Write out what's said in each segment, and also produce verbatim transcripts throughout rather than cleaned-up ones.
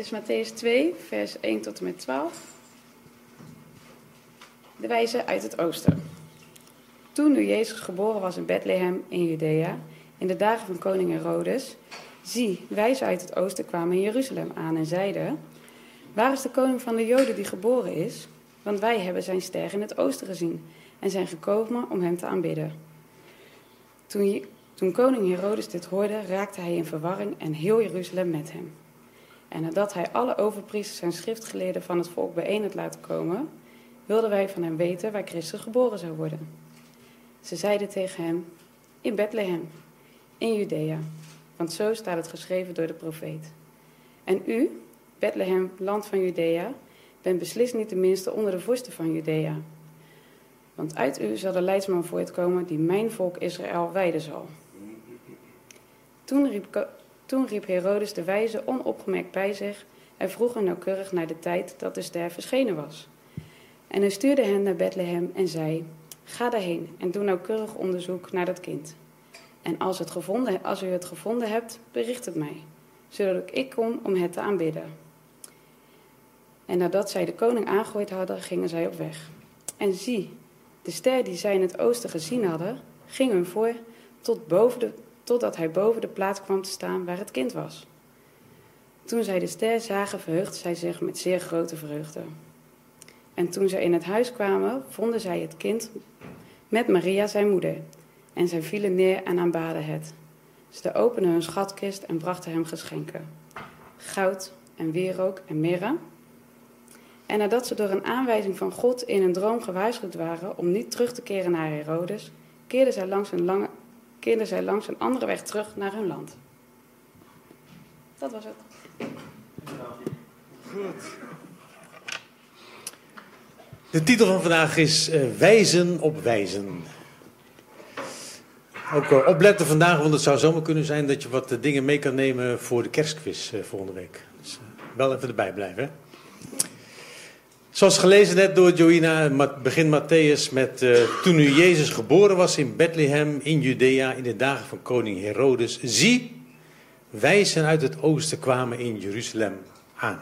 is Mattheüs twee, vers één tot en met twaalf. De wijzen uit het oosten. Toen nu Jezus geboren was in Bethlehem in Judea, in de dagen van koning Herodes, zie, wijzen uit het oosten kwamen in Jeruzalem aan en zeiden: waar is de koning van de Joden die geboren is? Want wij hebben zijn ster in het oosten gezien en zijn gekomen om hem te aanbidden. Toen, toen koning Herodes dit hoorde, raakte hij in verwarring en heel Jeruzalem met hem. En nadat hij alle overpriesters en schriftgeleerden van het volk bijeen had laten komen, wilden wij van hem weten waar Christus geboren zou worden. Ze zeiden tegen hem: in Bethlehem, in Judea, want zo staat het geschreven door de profeet. En u, Bethlehem, land van Judea, bent beslist niet de minste onder de vorsten van Judea. Want uit u zal de leidsman voortkomen die mijn volk Israël wijden zal. Toen riep, toen riep Herodes de wijzen onopgemerkt bij zich en vroeg hen nauwkeurig naar de tijd dat de ster verschenen was. En hij stuurde hen naar Bethlehem en zei: ga daarheen en doe nauwkeurig onderzoek naar dat kind. En als, het gevonden, als u het gevonden hebt, bericht het mij, zodat ik kom om het te aanbidden. En nadat zij de koning aangegooid hadden, gingen zij op weg. En zie, de ster die zij in het oosten gezien hadden, ging hun voor tot boven de, totdat hij boven de plaats kwam te staan waar het kind was. Toen zij de ster zagen, verheugden zij zich met zeer grote vreugde. En toen zij in het huis kwamen, vonden zij het kind met Maria zijn moeder. En zij vielen neer en aanbaden het. Ze openden hun schatkist en brachten hem geschenken: goud en wierook en mirre. En nadat ze door een aanwijzing van God in een droom gewaarschuwd waren om niet terug te keren naar Herodes, keerden zij langs een, lange, keerden zij langs een andere weg terug naar hun land. Dat was het. Goed. De titel van vandaag is uh, Wijzen op wijzen. Ook uh, opletten vandaag, want het zou zomaar kunnen zijn dat je wat uh, dingen mee kan nemen voor de kerstquiz uh, volgende week. Dus uh, wel even erbij blijven. Hè? Zoals gelezen net door Joïna, begint Mattheüs met uh, toen nu Jezus geboren was in Bethlehem in Judea in de dagen van koning Herodes. Zie, wijzen uit het oosten kwamen in Jeruzalem aan.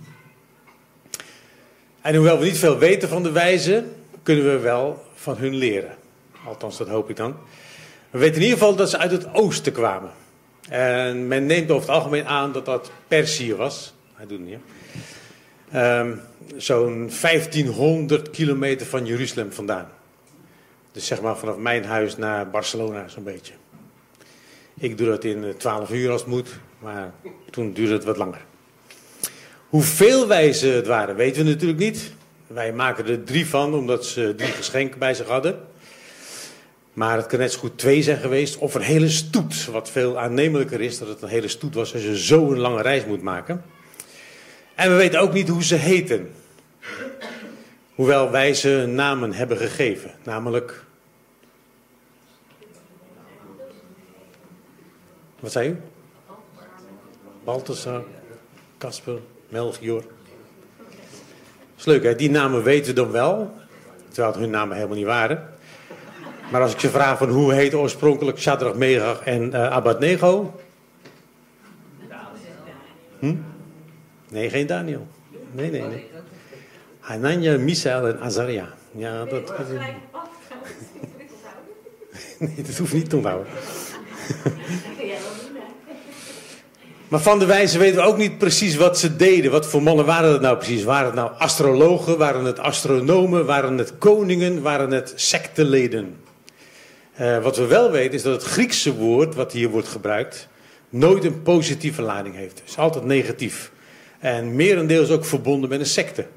En hoewel we niet veel weten van de wijzen, kunnen we wel van hun leren. Althans, dat hoop ik dan. We weten in ieder geval dat ze uit het oosten kwamen. En men neemt over het algemeen aan dat dat Perzië was. Hij doet het niet, hè? Um, Zo'n vijftienhonderd kilometer van Jeruzalem vandaan. Dus zeg maar vanaf mijn huis naar Barcelona zo'n beetje. Ik doe dat in twaalf uur als het moet, maar toen duurde het wat langer. Hoeveel wijzen het waren, weten we natuurlijk niet. Wij maken er drie van, omdat ze drie geschenken bij zich hadden. Maar het kan net zo goed twee zijn geweest, of een hele stoet. Wat veel aannemelijker is, dat het een hele stoet was als je zo'n lange reis moet maken. En we weten ook niet hoe ze heten. Hoewel wij ze namen hebben gegeven. Namelijk... Wat zei u? Balthasar, Casper, Melchior. Dat is leuk, hè? Die namen weten we dan wel. Terwijl het hun namen helemaal niet waren. Maar als ik je vraag van hoe heet oorspronkelijk Shadrach, Meshach en uh, Abednego? Hm? Nee, geen Daniel. Nee, nee, nee. Hanania, Misael en Azaria. Ja, dat... dat... Nee, dat hoeft niet te onthouden. Maar van de wijzen weten we ook niet precies wat ze deden. Wat voor mannen waren dat nou precies? Waren het nou astrologen? Waren het astronomen? Waren het koningen? Waren het secteleden? Uh, wat we wel weten is dat het Griekse woord wat hier wordt gebruikt nooit een positieve lading heeft. Het is altijd negatief. En merendeels ook verbonden met een secte.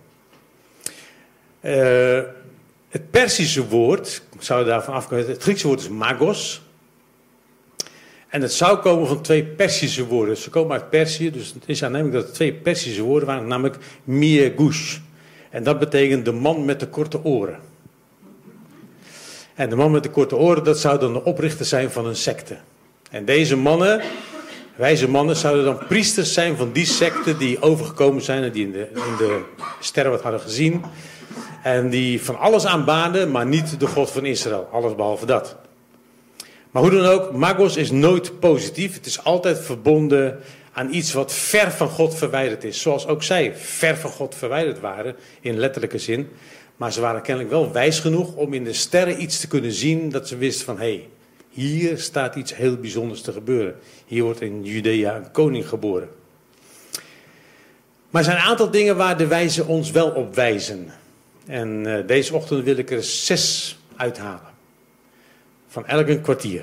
Uh, het Perzische woord, ik zou daarvan afkomen, het Griekse woord is magos. En het zou komen van twee Perzische woorden. Ze komen uit Perzië, dus het is aannemelijk dat het twee Perzische woorden waren, namelijk miegush. En dat betekent de man met de korte oren. En de man met de korte oren, dat zou dan de oprichter zijn van een secte. En deze mannen, wijze mannen, zouden dan priesters zijn van die secte die overgekomen zijn en die in de, in de sterren wat hadden gezien. En die van alles aanbaden, maar niet de God van Israël. Alles behalve dat. Maar hoe dan ook, magos is nooit positief. Het is altijd verbonden aan iets wat ver van God verwijderd is. Zoals ook zij ver van God verwijderd waren, in letterlijke zin. Maar ze waren kennelijk wel wijs genoeg om in de sterren iets te kunnen zien dat ze wisten van, hé, hey, hier staat iets heel bijzonders te gebeuren. Hier wordt in Judea een koning geboren. Maar er zijn een aantal dingen waar de wijzen ons wel op wijzen. En uh, deze ochtend wil ik er zes uithalen. Van elk een kwartier.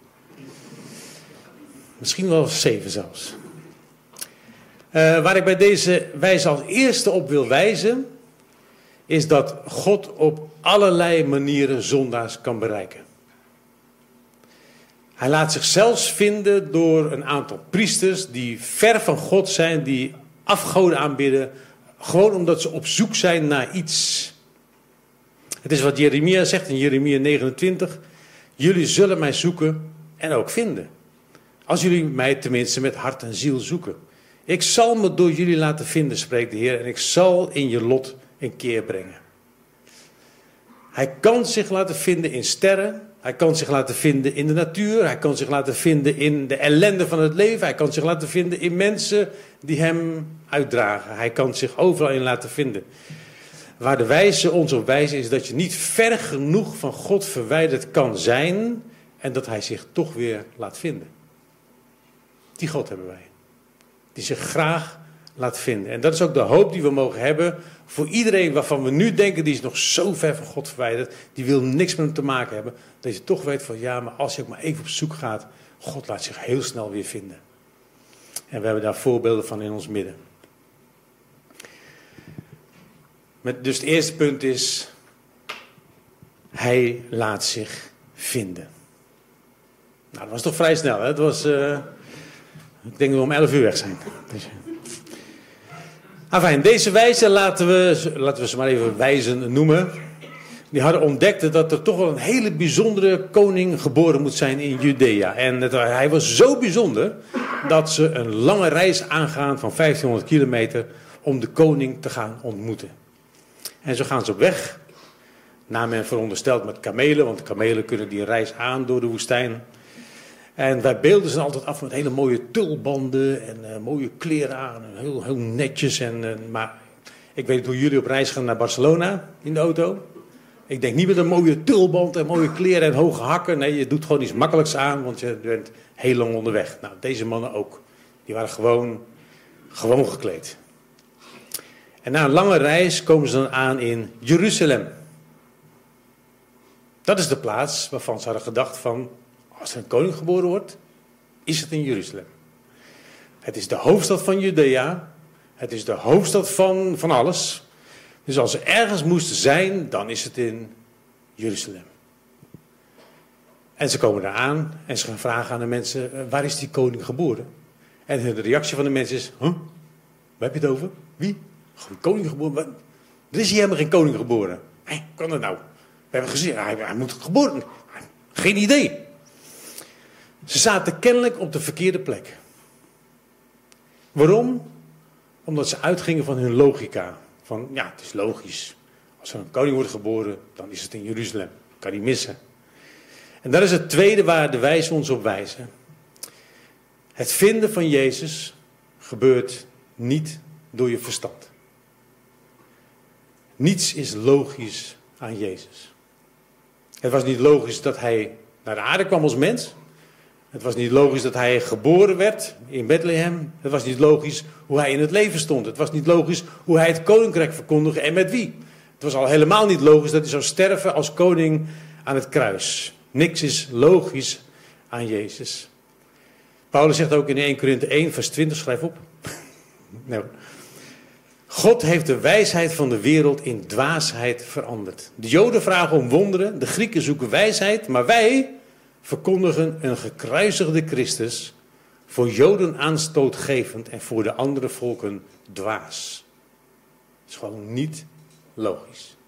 Misschien wel zeven zelfs. Uh, waar ik bij deze wijze als eerste op wil wijzen, is dat God op allerlei manieren zondaars kan bereiken. Hij laat zich zelfs vinden door een aantal priesters die ver van God zijn, die afgoden aanbidden, gewoon omdat ze op zoek zijn naar iets. Het is wat Jeremia zegt in Jeremia negenentwintig. Jullie zullen mij zoeken en ook vinden. Als jullie mij tenminste met hart en ziel zoeken. Ik zal me door jullie laten vinden, spreekt de Heer, en ik zal in je lot een keer brengen. Hij kan zich laten vinden in sterren. Hij kan zich laten vinden in de natuur. Hij kan zich laten vinden in de ellende van het leven. Hij kan zich laten vinden in mensen die hem uitdragen. Hij kan zich overal in laten vinden. Waar de wijze ons op wijzen is dat je niet ver genoeg van God verwijderd kan zijn en dat hij zich toch weer laat vinden. Die God hebben wij. Die zich graag laat vinden. En dat is ook de hoop die we mogen hebben voor iedereen waarvan we nu denken die is nog zo ver van God verwijderd, die wil niks met hem te maken hebben, dat je toch weet van ja, maar als je ook maar even op zoek gaat, God laat zich heel snel weer vinden. En we hebben daar voorbeelden van in ons midden. Met, dus het eerste punt is, hij laat zich vinden. Nou, dat was toch vrij snel, hè? Het was, uh, ik denk dat we om elf uur weg zijn. Dus, enfin, deze wijzen, laten we, laten we ze maar even wijzen noemen. Die hadden ontdekt dat er toch wel een hele bijzondere koning geboren moet zijn in Judea. En het, hij was zo bijzonder dat ze een lange reis aangaan van vijftienhonderd kilometer om de koning te gaan ontmoeten. En zo gaan ze op weg. Naar men veronderstelt met kamelen, want kamelen kunnen die reis aan door de woestijn. En wij beelden ze altijd af met hele mooie tulbanden en uh, mooie kleren aan. Heel, heel netjes. En, uh, maar ik weet niet hoe jullie op reis gaan naar Barcelona in de auto. Ik denk niet met een mooie tulband en mooie kleren en hoge hakken. Nee, je doet gewoon iets makkelijks aan, want je bent heel lang onderweg. Nou, deze mannen ook. Die waren gewoon, gewoon gekleed. En na een lange reis komen ze dan aan in Jeruzalem. Dat is de plaats waarvan ze hadden gedacht van, als er een koning geboren wordt, is het in Jeruzalem. Het is de hoofdstad van Judea. Het is de hoofdstad van, van alles. Dus als ze ergens moesten zijn, dan is het in Jeruzalem. En ze komen daar aan en ze gaan vragen aan de mensen, waar is die koning geboren? En de reactie van de mensen is, huh? Waar heb je het over? Wie? Een koning geboren? Er is hier helemaal geen koning geboren. Hé, hoe kan dat nou? We hebben gezien, hij, hij moet geboren. Geen idee. Ze zaten kennelijk op de verkeerde plek. Waarom? Omdat ze uitgingen van hun logica. Van, ja, het is logisch. Als er een koning wordt geboren, dan is het in Jeruzalem. Kan niet missen. En dat is het tweede waar de wijzen ons op wijzen. Het vinden van Jezus gebeurt niet door je verstand. Niets is logisch aan Jezus. Het was niet logisch dat hij naar de aarde kwam als mens. Het was niet logisch dat hij geboren werd in Bethlehem. Het was niet logisch hoe hij in het leven stond. Het was niet logisch hoe hij het koninkrijk verkondigde en met wie. Het was al helemaal niet logisch dat hij zou sterven als koning aan het kruis. Niks is logisch aan Jezus. Paulus zegt ook in eerste Korinthe één vers twintig, schrijf op. Nee. God heeft de wijsheid van de wereld in dwaasheid veranderd. De Joden vragen om wonderen, de Grieken zoeken wijsheid, maar wij verkondigen een gekruisigde Christus, voor Joden aanstootgevend en voor de andere volken dwaas. Dat is gewoon niet logisch.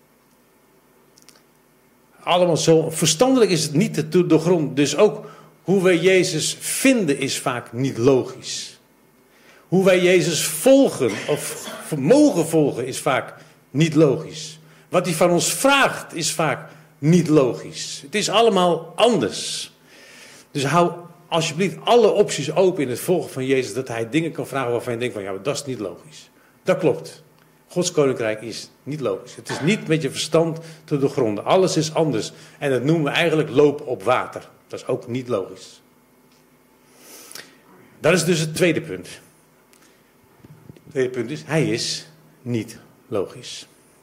Allemaal zo, verstandelijk is het niet te doorgronden. Dus ook hoe wij Jezus vinden is vaak niet logisch. Hoe wij Jezus volgen of mogen volgen is vaak niet logisch. Wat hij van ons vraagt is vaak niet logisch. Het is allemaal anders. Dus hou alsjeblieft alle opties open in het volgen van Jezus, dat hij dingen kan vragen waarvan je denkt van, ja, maar dat is niet logisch. Dat klopt. Gods koninkrijk is niet logisch. Het is niet met je verstand te doorgronden. Alles is anders. En dat noemen we eigenlijk loop op water. Dat is ook niet logisch. Dat is dus het tweede punt. Het tweede punt is, hij is niet logisch.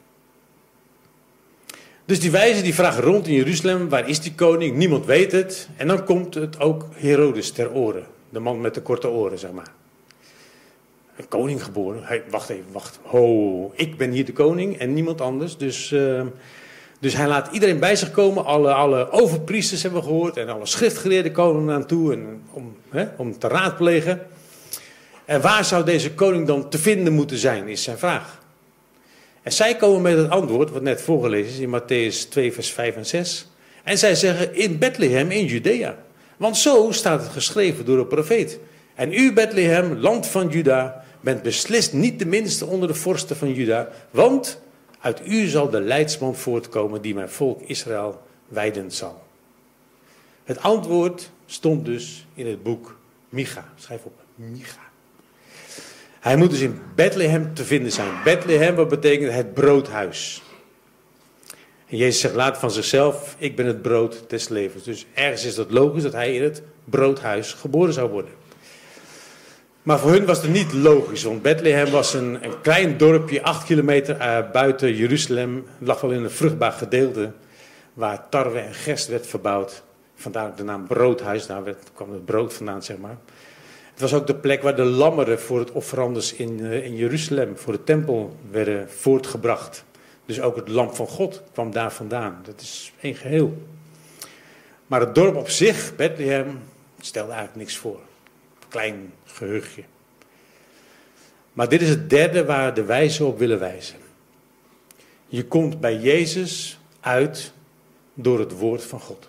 Dus die wijzen die vragen rond in Jeruzalem, waar is die koning? Niemand weet het. En dan komt het ook Herodes ter oren. De man met de korte oren, zeg maar. Een koning geboren. Hey, wacht even, wacht. Ho, ik ben hier de koning en niemand anders. Dus, uh, dus hij laat iedereen bij zich komen. Alle, alle overpriesters hebben we gehoord. En alle schriftgeleerden komen naar toe en, om, hè, om te raadplegen. En waar zou deze koning dan te vinden moeten zijn, is zijn vraag. En zij komen met het antwoord, wat net voorgelezen is in Matthäus twee, vers vijf en zes. En zij zeggen, in Bethlehem in Judea. Want zo staat het geschreven door de profeet. En u, Bethlehem, land van Juda, bent beslist niet de minste onder de vorsten van Juda. Want uit u zal de leidsman voortkomen die mijn volk Israël wijden zal. Het antwoord stond dus in het boek Micha. Schrijf op, Micha. Hij moet dus in Bethlehem te vinden zijn. Bethlehem, wat betekent het broodhuis. En Jezus zegt later van zichzelf, ik ben het brood des levens. Dus ergens is dat logisch dat hij in het broodhuis geboren zou worden. Maar voor hun was het niet logisch, want Bethlehem was een, een klein dorpje, acht kilometer uh, buiten Jeruzalem. Het lag wel in een vruchtbaar gedeelte, waar tarwe en gerst werd verbouwd. Vandaar ook de naam broodhuis, daar werd, kwam het brood vandaan, zeg maar. Het was ook de plek waar de lammeren voor het offerandes in, uh, in Jeruzalem, voor de tempel, werden voortgebracht. Dus ook het lam van God kwam daar vandaan. Dat is één geheel. Maar het dorp op zich, Bethlehem, stelde eigenlijk niks voor. Klein geheugje. Maar dit is het derde waar de wijzen op willen wijzen. Je komt bij Jezus uit door het woord van God.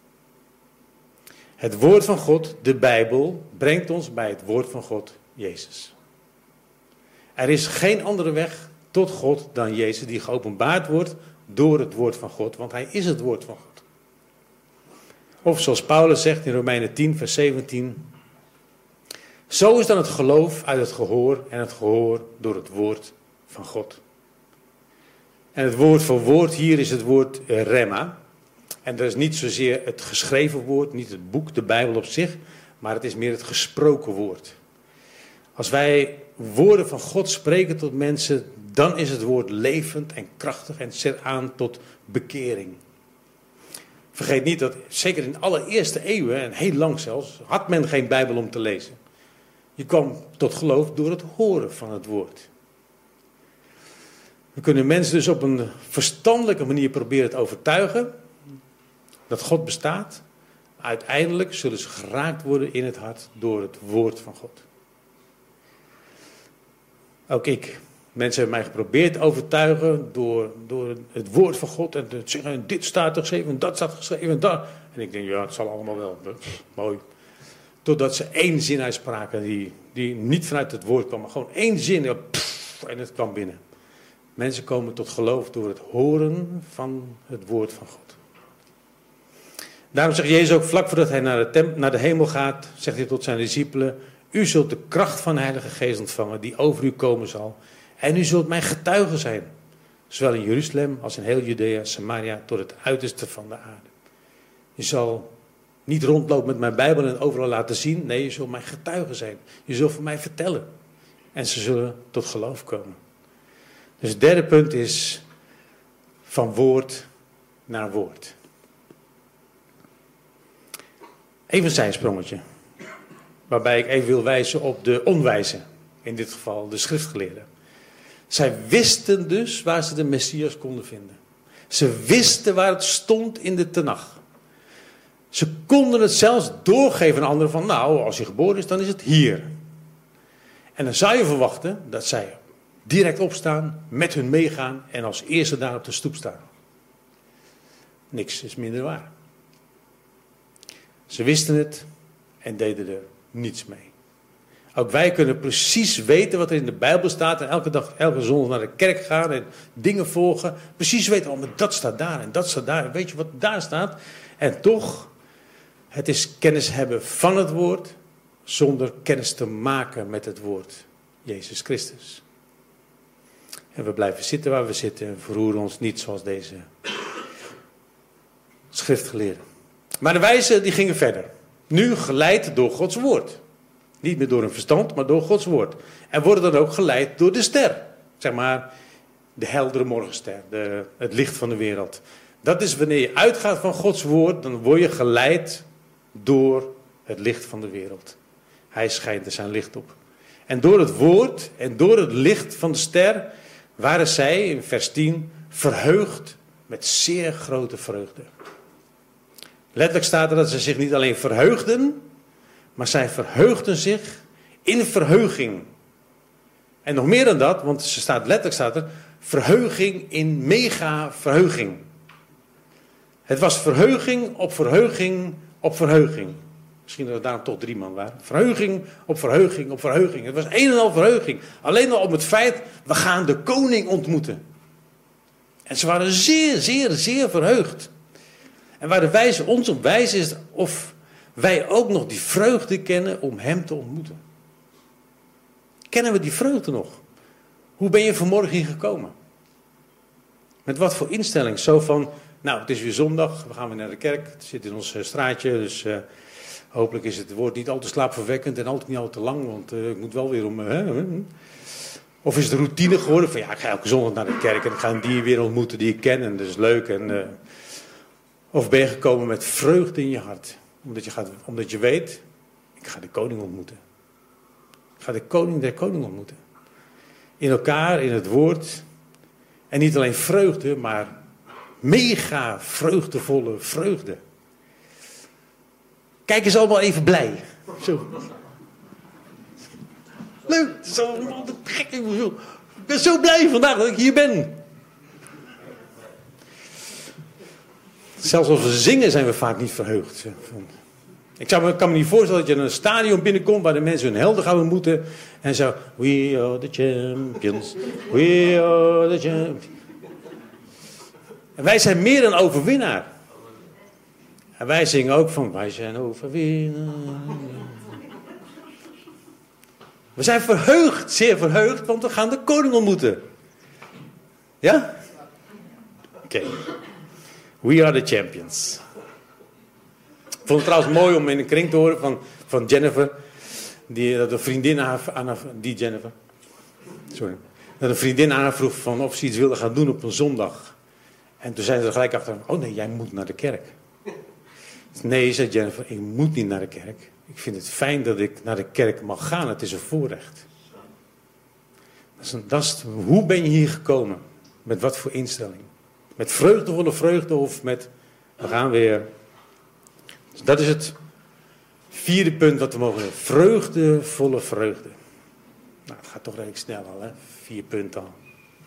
Het woord van God, de Bijbel, brengt ons bij het woord van God, Jezus. Er is geen andere weg tot God dan Jezus die geopenbaard wordt door het woord van God, want hij is het woord van God. Of zoals Paulus zegt in Romeinen tien, vers zeventien. Zo is dan het geloof uit het gehoor en het gehoor door het woord van God. En het woord voor woord hier is het woord remma. En dat is niet zozeer het geschreven woord, niet het boek, de Bijbel op zich, maar het is meer het gesproken woord. Als wij woorden van God spreken tot mensen, dan is het woord levend en krachtig en zet aan tot bekering. Vergeet niet dat, zeker in de allereerste eeuwen, en heel lang zelfs, had men geen Bijbel om te lezen. Je kwam tot geloof door het horen van het woord. We kunnen mensen dus op een verstandelijke manier proberen te overtuigen dat God bestaat. Uiteindelijk zullen ze geraakt worden in het hart door het woord van God. Ook ik. Mensen hebben mij geprobeerd te overtuigen door, door het woord van God. En te zeggen, dit staat er geschreven en dat staat geschreven en dat. En ik denk, ja, het zal allemaal wel. Pff, mooi. Totdat ze één zin uitspraken die, die niet vanuit het woord kwam. Maar gewoon één zin. Ja, pff, en het kwam binnen. Mensen komen tot geloof door het horen van het woord van God. Daarom zegt Jezus ook vlak voordat hij naar de, temp- naar de hemel gaat, zegt hij tot zijn discipelen, u zult de kracht van de Heilige Geest ontvangen die over u komen zal. En u zult mijn getuige zijn, zowel in Jeruzalem als in heel Judea, Samaria, tot het uiterste van de aarde. Je zal niet rondlopen met mijn Bijbel en overal laten zien. Nee, je zult mijn getuige zijn. Je zult van mij vertellen. En ze zullen tot geloof komen. Dus het derde punt is van woord naar woord. Even een zijsprongetje. Waarbij ik even wil wijzen op de onwijzen. In dit geval de schriftgeleerden. Zij wisten dus waar ze de Messias konden vinden. Ze wisten waar het stond in de Tenach. Ze konden het zelfs doorgeven aan anderen van, nou, als hij geboren is, dan is het hier. En dan zou je verwachten dat zij direct opstaan, met hun meegaan en als eerste daar op de stoep staan. Niks is minder waar. Ze wisten het en deden er niets mee. Ook wij kunnen precies weten wat er in de Bijbel staat en elke dag, elke zondag naar de kerk gaan en dingen volgen. Precies weten, oh, maar dat staat daar en dat staat daar. En weet je wat daar staat? En toch Het is kennis hebben van het woord, zonder kennis te maken met het woord, Jezus Christus. En we blijven zitten waar we zitten en verroeren ons niet zoals deze schriftgeleerden. Maar de wijzen die gingen verder. Nu geleid door Gods woord. Niet meer door hun verstand, maar door Gods woord. En worden dan ook geleid door de ster. Zeg maar de heldere morgenster, de, het licht van de wereld. Dat is wanneer je uitgaat van Gods woord, dan word je geleid door het licht van de wereld. Hij schijnt er zijn licht op. En door het woord en door het licht van de ster waren zij, in vers tien, verheugd met zeer grote vreugde. Letterlijk staat er dat ze zich niet alleen verheugden, maar zij verheugden zich in verheuging. En nog meer dan dat, want ze staat, letterlijk staat er, verheuging in mega verheuging. Het was verheuging op verheuging op verheuging. Misschien dat er daarom toch drie man waren. Verheuging op verheuging op verheuging. Het was een en al verheuging. Alleen al om het feit, we gaan de koning ontmoeten. En ze waren zeer, zeer, zeer verheugd. En waar de wijze ons op wijzen is of wij ook nog die vreugde kennen om hem te ontmoeten. Kennen we die vreugde nog? Hoe ben je vanmorgen hier gekomen? Met wat voor instelling? Zo van, nou het is weer zondag, we gaan weer naar de kerk. Het zit in ons straatje, dus uh, hopelijk is het woord niet al te slaapverwekkend en altijd niet al te lang, want uh, ik moet wel weer om... Uh, of is het routine geworden van, ja ik ga elke zondag naar de kerk en ik ga die weer ontmoeten die ik ken en dat is leuk. En, uh, of ben je gekomen met vreugde in je hart? Omdat je, gaat, omdat je weet, ik ga de koning ontmoeten. Ik ga de koning der koning ontmoeten. In elkaar, in het woord. En niet alleen vreugde, maar mega vreugdevolle vreugde. Kijk eens allemaal even blij. Zo. Leuk, het is allemaal gek. Ik ben zo blij vandaag dat ik hier ben. Zelfs als we zingen zijn we vaak niet verheugd. Ik zou me, kan me niet voorstellen dat je in een stadion binnenkomt waar de mensen hun helden gaan ontmoeten. En zo, we are the champions, we are the champions. En wij zijn meer dan overwinnaar. En wij zingen ook van, wij zijn overwinnaar. We zijn verheugd, zeer verheugd, want we gaan de koning ontmoeten. Ja? Oké. Okay. We are the champions. Ik vond het trouwens mooi om in een kring te horen van, van Jennifer. Die, dat een vriendin aan haar, aan haar, die Jennifer. Sorry. Dat een vriendin aan haar vroeg van of ze iets wilde gaan doen op een zondag. En toen zei ze er gelijk achter, oh nee, jij moet naar de kerk. Nee, zei Jennifer, ik moet niet naar de kerk. Ik vind het fijn dat ik naar de kerk mag gaan. Het is een voorrecht. Dat is een, dat is, hoe ben je hier gekomen? Met wat voor instelling? Met vreugdevolle vreugde of met, we gaan weer. Dus dat is het vierde punt wat we mogen doen. Vreugdevolle vreugde. Nou, het gaat toch redelijk snel al, hè? Vier punten al.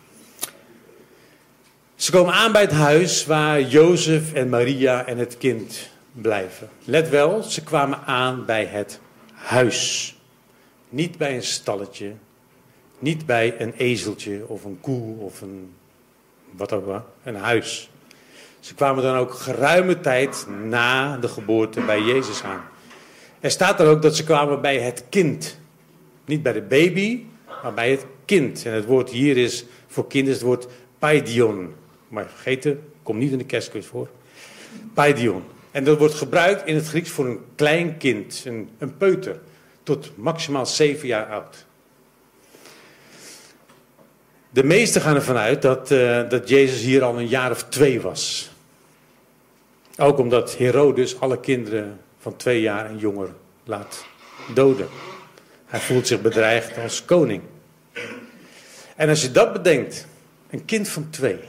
Ze komen aan bij het huis waar Jozef en Maria en het kind blijven. Let wel, ze kwamen aan bij het huis. Niet bij een stalletje. Niet bij een ezeltje of een koe of een... wat ook wel, een huis. Ze kwamen dan ook geruime tijd na de geboorte bij Jezus aan. Er staat er ook dat ze kwamen bij het kind. Niet bij de baby, maar bij het kind. En het woord hier is voor kind is het woord paidion. Maar vergeten, komt niet in de kerstquiz voor. Paidion. En dat wordt gebruikt in het Grieks voor een klein kind, een, een peuter, tot maximaal zeven jaar oud. De meesten gaan ervan uit dat, uh, dat Jezus hier al een jaar of twee was. Ook omdat Herodes alle kinderen van twee jaar en jonger laat doden. Hij voelt zich bedreigd als koning. En als je dat bedenkt, een kind van twee,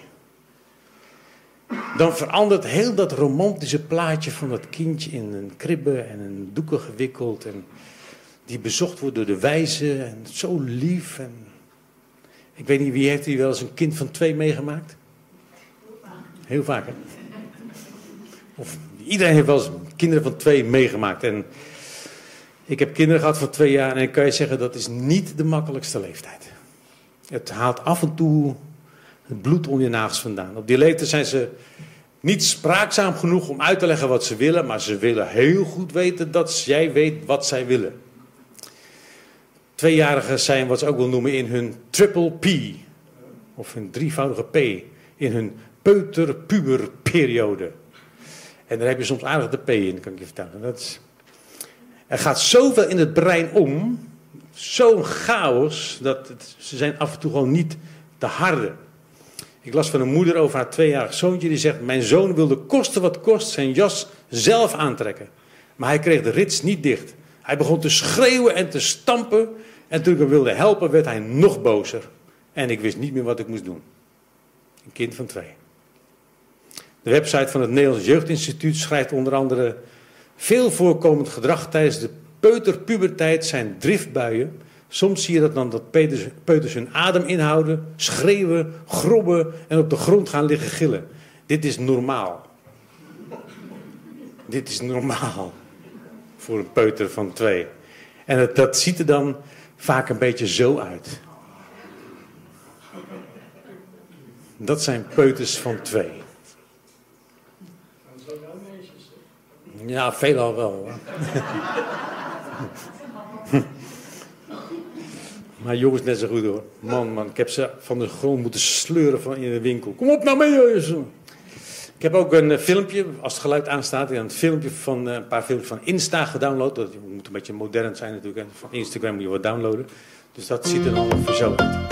dan verandert heel dat romantische plaatje van dat kindje in een kribbe en een doeken gewikkeld. En die bezocht wordt door de wijzen en zo lief. En ik weet niet, wie heeft hier wel eens een kind van twee meegemaakt? Heel vaak, hè? Of iedereen heeft wel eens kinderen van twee meegemaakt. En ik heb kinderen gehad van twee jaar en ik kan je zeggen, dat is niet de makkelijkste leeftijd. Het haalt af en toe het bloed om je nagels vandaan. Op die leeftijd zijn ze Niet spraakzaam genoeg om uit te leggen wat ze willen, maar ze willen heel goed weten dat jij weet wat zij willen. Tweejarigen zijn wat ze ook wel noemen in hun triple P, of hun drievoudige P, in hun peuter-puber-periode. En daar heb je soms aardig de P in, kan ik je vertellen. Dat is... Er gaat zoveel in het brein om, zo'n chaos, dat het, ze zijn af en toe gewoon niet te harde. Ik las van een moeder over haar tweejarig zoontje die zegt: mijn zoon wilde koste wat kost zijn jas zelf aantrekken. Maar hij kreeg de rits niet dicht. Hij begon te schreeuwen en te stampen. En toen ik hem wilde helpen werd hij nog bozer. En ik wist niet meer wat ik moest doen. Een kind van twee. De website van het Nederlands Jeugdinstituut schrijft onder andere: veel voorkomend gedrag tijdens de peuterpuberteit zijn driftbuien. Soms zie je dat dan dat peuters, peuters hun adem inhouden, schreeuwen, grobben en op de grond gaan liggen gillen. Dit is normaal. Dit is normaal voor een peuter van twee. En het, dat ziet er dan vaak een beetje zo uit. Dat zijn peuters van twee. Ja, veelal wel. Maar jongens net zo goed hoor. Man, man, ik heb ze van de grond moeten sleuren van in de winkel. Kom op nou mee, jongens. Ik heb ook een uh, filmpje, als het geluid aanstaat, een filmpje van uh, een paar filmpjes van Insta gedownload. Dat moet een beetje modern zijn natuurlijk. Hè. Van Instagram moet je wat downloaden. Dus dat ziet er dan ongeveer zo uit.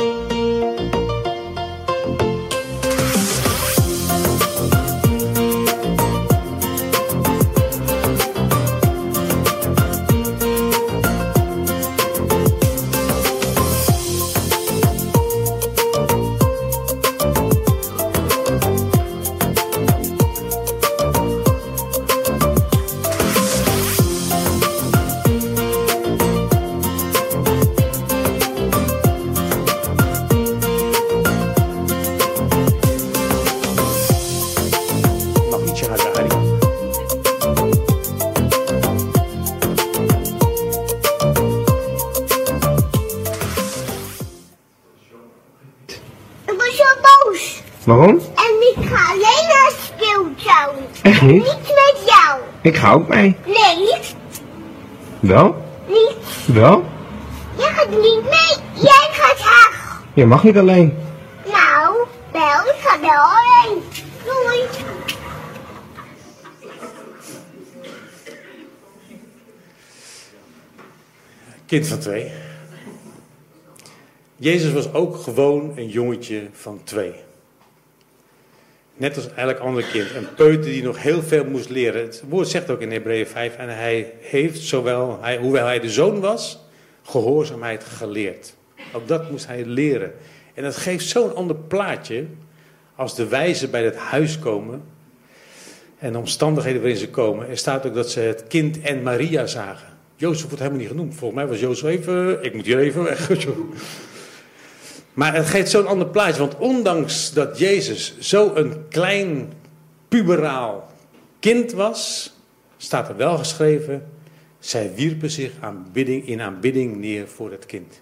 Waarom? En ik ga alleen naar speeltuin. Echt niet? Niet met jou. Ik ga ook mee. Nee. Wel? Niet. Wel? Jij gaat niet mee. Jij gaat haar. Je mag niet alleen. Nou, wel. Ik ga wel alleen. Doei. Kind van twee. Jezus was ook gewoon een jongetje van twee. Net als elk ander kind. Een peuter die nog heel veel moest leren. Het woord zegt ook in Hebreeën vijf. En hij heeft, zowel, hij, hoewel hij de zoon was, gehoorzaamheid geleerd. Ook dat moest hij leren. En dat geeft zo'n ander plaatje. Als de wijzen bij het huis komen. En de omstandigheden waarin ze komen. Er staat ook dat ze het kind en Maria zagen. Jozef wordt helemaal niet genoemd. Volgens mij was Jozef even... Ik moet hier even weg. Maar het geeft zo'n ander plaatje. Want ondanks dat Jezus zo'n klein puberaal kind was, staat er wel geschreven: zij wierpen zich aanbidding, in aanbidding neer voor het kind.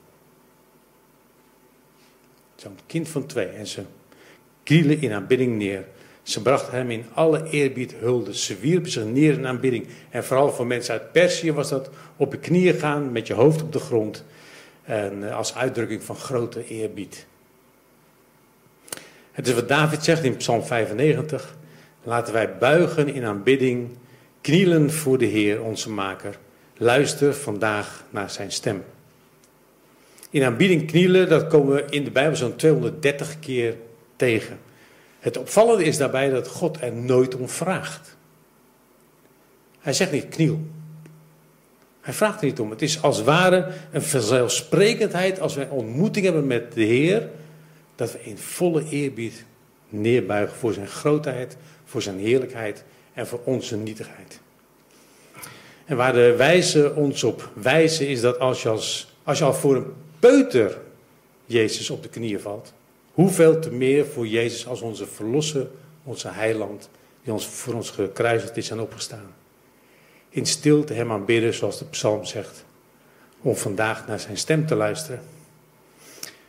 Zo'n kind van twee. En ze knielen in aanbidding neer. Ze brachten hem in alle eerbied hulde. Ze wierpen zich neer in aanbidding. En vooral voor mensen uit Perzië was dat op je knieën gaan met je hoofd op de grond. En als uitdrukking van grote eerbied. Het is wat David zegt in Psalm vijfennegentig. Laten wij buigen in aanbidding, knielen voor de Heer, onze Maker. Luister vandaag naar zijn stem. In aanbidding knielen, dat komen we in de Bijbel zo'n tweehonderddertig keer tegen. Het opvallende is daarbij dat God er nooit om vraagt. Hij zegt niet kniel. Hij vraagt er niet om. Het is als het ware een vanzelfsprekendheid als wij een ontmoeting hebben met de Heer, dat we in volle eerbied neerbuigen voor zijn grootheid, voor zijn heerlijkheid en voor onze nietigheid. En waar de wijzen ons op wijzen is dat als je, als, als je al voor een peuter Jezus op de knieën valt, hoeveel te meer voor Jezus als onze verlosser, onze heiland, die ons, voor ons gekruisigd is en opgestaan. In stilte hem aanbidden, zoals de psalm zegt, om vandaag naar zijn stem te luisteren.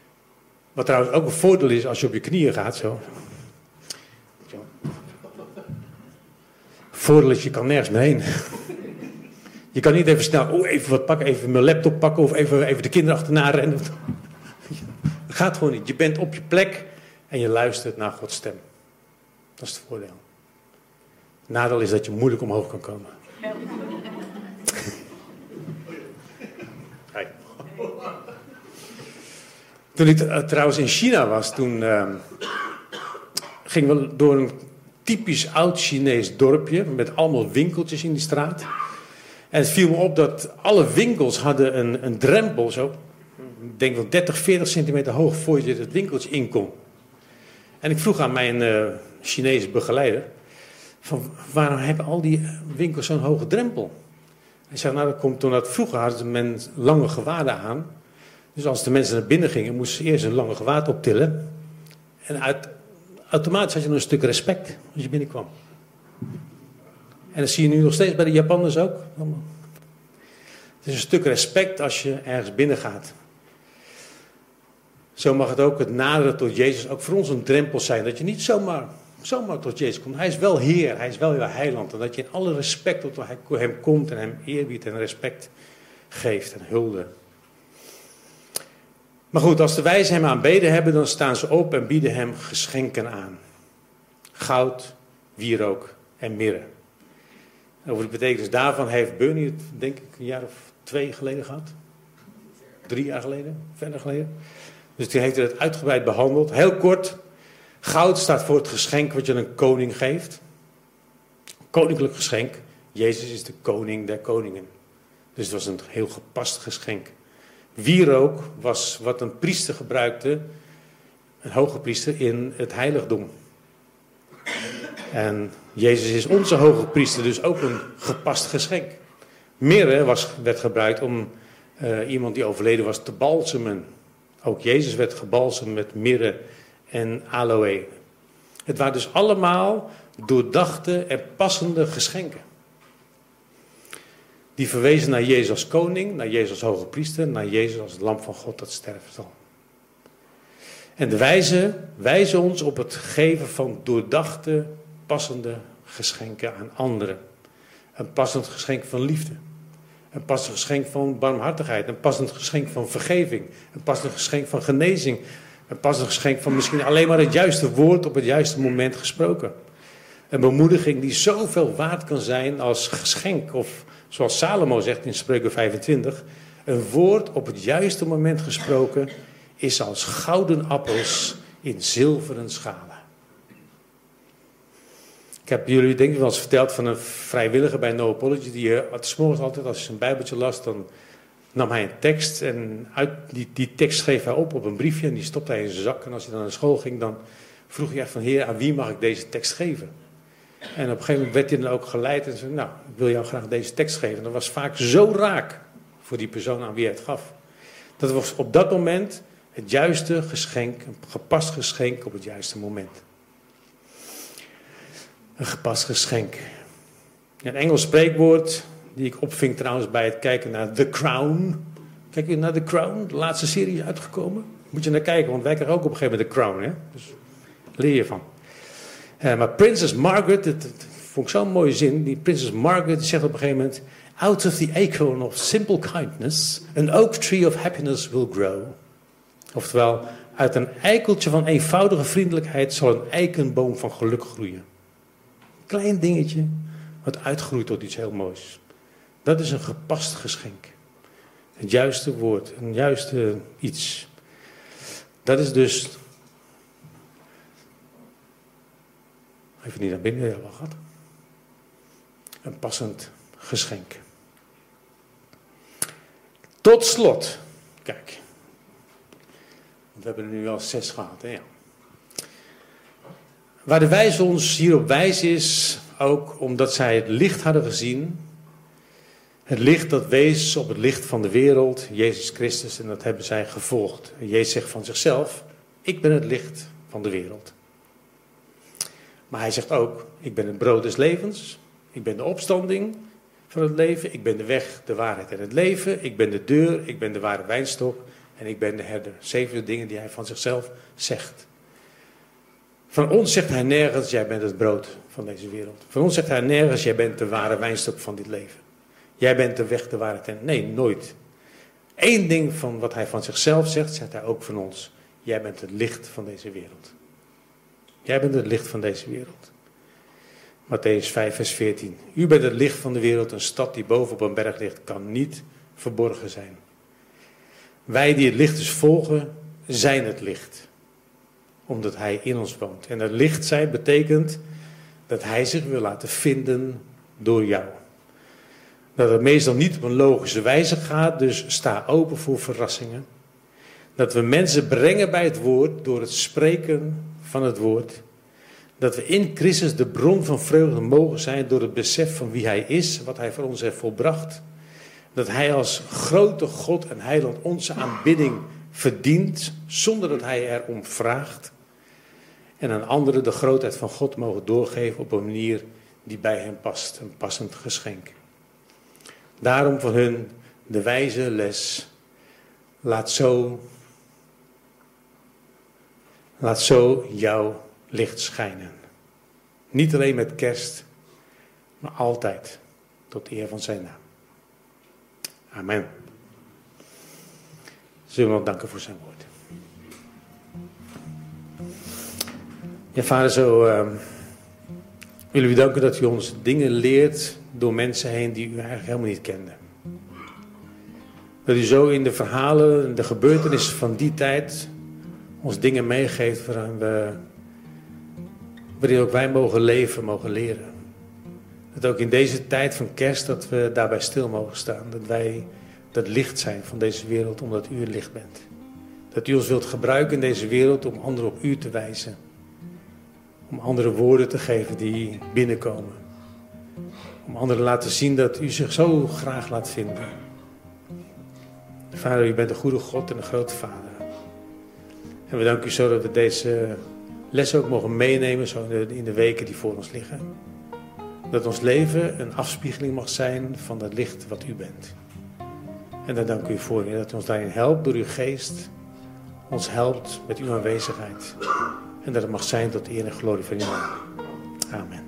Wat trouwens ook een voordeel is als je op je knieën gaat, zo. Voordeel is, je kan nergens meer heen. Je kan niet even snel, oh, even wat pakken, even mijn laptop pakken of even, even de kinderen achterna rennen. Dat gaat gewoon niet. Je bent op je plek en je luistert naar Gods stem. Dat is het voordeel. Het nadeel is dat je moeilijk omhoog kan komen. Hey. Toen ik uh, trouwens in China was, toen uh, gingen we door een typisch oud Chinees dorpje met allemaal winkeltjes in die straat. En het viel me op dat alle winkels hadden een, een drempel, zo, ik denk wel dertig, veertig centimeter hoog, voordat je het winkeltje in kon. En ik vroeg aan mijn uh, Chinese begeleider, van waarom hebben al die winkels zo'n hoge drempel? Hij zei, nou dat komt omdat vroeger hadden men lange gewaden aan. Dus als de mensen naar binnen gingen, moesten ze eerst een lange gewaad optillen. En uit, automatisch had je nog een stuk respect als je binnenkwam. En dat zie je nu nog steeds bij de Japanners ook. Het is een stuk respect als je ergens binnen gaat. Zo mag het ook het naderen tot Jezus ook voor ons een drempel zijn. Dat je niet zomaar, zomaar tot Jezus komt. Hij is wel Heer, hij is wel jouw heiland. En dat je in alle respect tot hem komt en hem eerbiedt en respect geeft en hulde. Maar goed, als de wijzen hem aanbeden hebben, dan staan ze op en bieden hem geschenken aan. Goud, wierook en mirre. Over de betekenis daarvan heeft Bernie het, denk ik, een jaar of twee geleden gehad. Drie jaar geleden, verder geleden. Dus toen heeft hij het uitgebreid behandeld. Heel kort, goud staat voor het geschenk wat je een koning geeft. Koninklijk geschenk. Jezus is de koning der koningen. Dus het was een heel gepast geschenk. Wierook was wat een priester gebruikte, een hoge priester, in het heiligdom. En Jezus is onze hoge priester, dus ook een gepast geschenk. Mirre was, werd gebruikt om uh, iemand die overleden was te balsemen. Ook Jezus werd gebalsemd met mirre en aloë. Het waren dus allemaal doordachte en passende geschenken. Die verwezen naar Jezus als koning, naar Jezus als hoge priester, naar Jezus als het lam van God dat sterven zal. En de wijzen wijzen ons op het geven van doordachte, passende geschenken aan anderen. Een passend geschenk van liefde. Een passend geschenk van barmhartigheid. Een passend geschenk van vergeving. Een passend geschenk van genezing. Een passend geschenk van misschien alleen maar het juiste woord op het juiste moment gesproken. Een bemoediging die zoveel waard kan zijn als geschenk. Of zoals Salomo zegt in Spreuken vijfentwintig. Een woord op het juiste moment gesproken is als gouden appels in zilveren schalen. Ik heb jullie denk ik wel eens verteld van een vrijwilliger bij No Apology. Die uh, 's morgens altijd, als hij zijn bijbeltje las, dan nam hij een tekst. En uit die, die tekst schreef hij op op een briefje en die stopte hij in zijn zak. En als hij dan naar school ging, dan vroeg hij echt van, Heer, aan wie mag ik deze tekst geven? En op een gegeven moment werd hij dan ook geleid en zei, nou, ik wil jou graag deze tekst geven. En dat was vaak zo raak voor die persoon aan wie hij het gaf. Dat was op dat moment het juiste geschenk, een gepast geschenk op het juiste moment. Een gepast geschenk. Een Engels spreekwoord die ik opving trouwens bij het kijken naar The Crown. Kijk je naar The Crown? De laatste serie is uitgekomen. Moet je naar kijken, want wij krijgen ook op een gegeven moment The Crown. Hè? Dus leer je van. Uh, maar Prinses Margaret, dat, dat vond ik zo'n mooie zin. Die Prinses Margaret zegt op een gegeven moment: out of the acorn of simple kindness, an oak tree of happiness will grow. Oftewel, uit een eikeltje van eenvoudige vriendelijkheid zal een eikenboom van geluk groeien. Klein dingetje, wat uitgroeit tot iets heel moois. Dat is een gepast geschenk. Het juiste woord, een juiste iets. Dat is dus... Even niet naar binnen, ja, wel gehad. Een passend geschenk. Tot slot, kijk. We hebben er nu al zes gehad, hè? Ja. Waar de wijze ons hierop wijst is, ook omdat zij het licht hadden gezien. Het licht dat wees op het licht van de wereld, Jezus Christus, en dat hebben zij gevolgd. En Jezus zegt van zichzelf, ik ben het licht van de wereld. Maar hij zegt ook, ik ben het brood des levens, ik ben de opstanding van het leven, ik ben de weg, de waarheid en het leven, ik ben de deur, ik ben de ware wijnstok en ik ben de herder. Zeven dingen die hij van zichzelf zegt. Van ons zegt hij nergens, jij bent het brood van deze wereld. Van ons zegt hij nergens, jij bent de ware wijnstok van dit leven. Jij bent de weg, de waarheid en... Nee, nooit. Eén ding van wat hij van zichzelf zegt, zegt hij ook van ons. Jij bent het licht van deze wereld. Jij bent het licht van deze wereld. Mattheüs vijf, vers veertien. U bent het licht van de wereld. Een stad die boven op een berg ligt, kan niet verborgen zijn. Wij die het licht dus volgen, zijn het licht. Omdat hij in ons woont. En het licht zijn betekent dat hij zich wil laten vinden door jou. Dat het meestal niet op een logische wijze gaat, dus sta open voor verrassingen. Dat we mensen brengen bij het woord door het spreken van het woord. Dat we in Christus de bron van vreugde mogen zijn door het besef van wie hij is, wat hij voor ons heeft volbracht. Dat hij als grote God en heiland onze aanbidding verdient, zonder dat hij erom vraagt. En aan anderen de grootheid van God mogen doorgeven op een manier die bij hem past, een passend geschenk. Daarom van hun de wijze les, laat zo, laat zo jouw licht schijnen. Niet alleen met kerst, maar altijd tot eer van zijn naam. Amen. Zullen we nog danken voor zijn woord. Ja, vader, zo uh, willen we u danken dat u ons dingen leert door mensen heen die u eigenlijk helemaal niet kende. Dat u zo in de verhalen, de gebeurtenissen van die tijd ons dingen meegeeft waarin, we, waarin ook wij mogen leven, mogen leren. Dat ook in deze tijd van kerst dat we daarbij stil mogen staan. Dat wij dat licht zijn van deze wereld omdat u het licht bent. Dat u ons wilt gebruiken in deze wereld om anderen op u te wijzen. Om andere woorden te geven die binnenkomen. Om anderen te laten zien dat u zich zo graag laat vinden. Vader, u bent een goede God en een grote Vader. En we danken u zo dat we deze les ook mogen meenemen zo in de, in de weken die voor ons liggen. Dat ons leven een afspiegeling mag zijn van dat licht wat u bent. En daar dank u voor, dat u ons daarin helpt door uw geest. Ons helpt met uw aanwezigheid. En dat het mag zijn tot eer en glorie van uw naam. Amen.